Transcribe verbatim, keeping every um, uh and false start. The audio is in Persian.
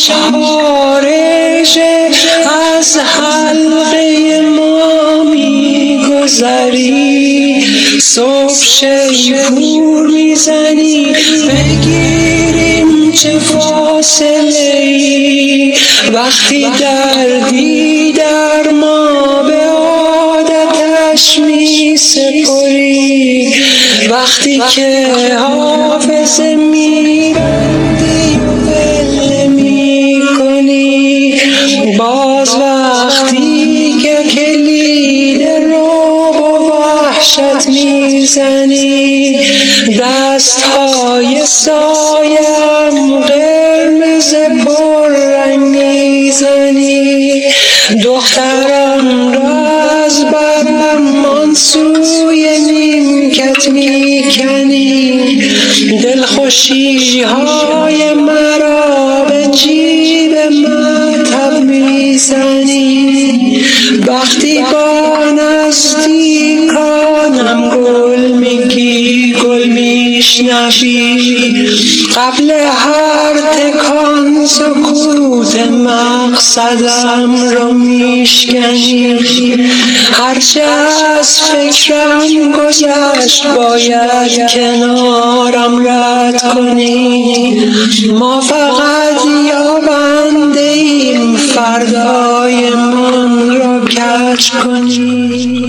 شارژه از حلقه ما میگذری، صبح شیپور میزنی بگیریم چه فاصله ای، وقتی دردی در ما به عادتش می سپری، وقتی که حافظه می بندی ول می کنی، باز وقتی که کلید رعب و وحشت می زنی، دست های سایم قرمز پررنگ می زنی، دخترم را از برم آن سوی نیمکت می کنی، دلخوشی های مرا به جیب مطب می زنی، وقتی با نزدیکانم گل میگی گل میشنوی، قبل هر تکان سکوت مقصدم رو میشکنی، هرچه از فکرم گذشت باید کنارم رد کنی، ما فقط یابنده ایم فردای من را کج کنی.